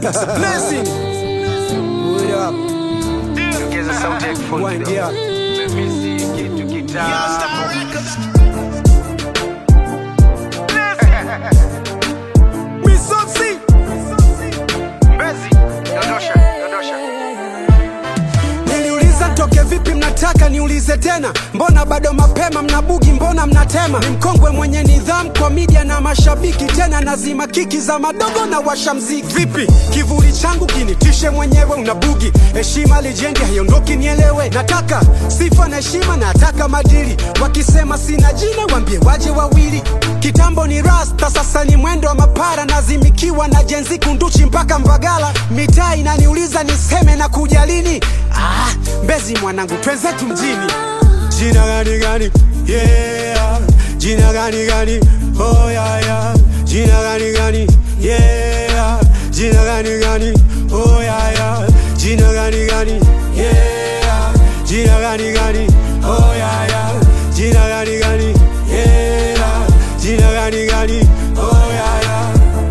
It's a blessing. What up? Ongeza sauti ya kifundi. Wind up. Let me see kitu kitamu. Misotsi. Mbezi, dondosha. Niliuliza toke vipi mnataka niulize tena. Mbona bado mapema mnabugi mbona mnatema. Ni mkongwe mwenye nidhamu kwa media na mashabiki. Tena nazima kiki za madogo na washa mziki. Vipi kivuli changu kinitishe mwenyewe unabugi. Heshima legendi haiondoki nielewe. Nataka sifa na heshima nataka madili. Wakisema sina jina waambie waje wawili. Kitambo ni rasta sasa ni mwendo wa mapara. Nazimikiwa na jenzi kunduchi mpaka Mbagala. Mitaa inaniuliza niseme na kuja lini. Mbezi mwanangu twenzetu mjini. Jina gani gani, yeah. Jina gani gani, oh yeah yeah. Jina gani gani, yeah. Jina gani gani, oh yeah yeah. Jina gani gani, yeah. Jina gani gani, oh yeah yeah. Jina gani gani, yeah. Jina gani gani, oh yeah yeah.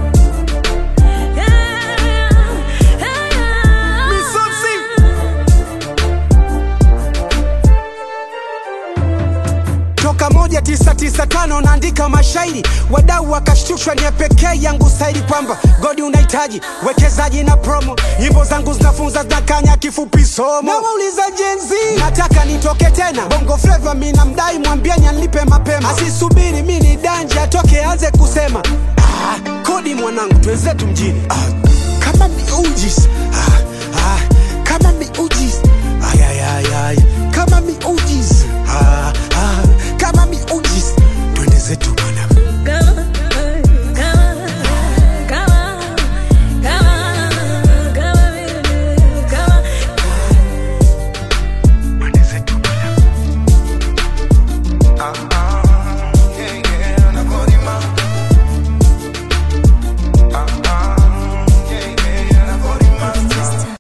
Toka 1995 naandika mashairi. Wadau wakashtushwa ni pekee yangu saidi kwamba godi unahitaji wekezaji na promo. Nyimbo zangu zinafunza zinakanya kifupi somo. Na wauliza jenzi nataka nitoke tena. Bongo Flava mina mdai mwambieni anlipe mapema. Asisubiri mini danje atoke anze kusema. Kodi mwanangu twenzetu mjini. Kama miujis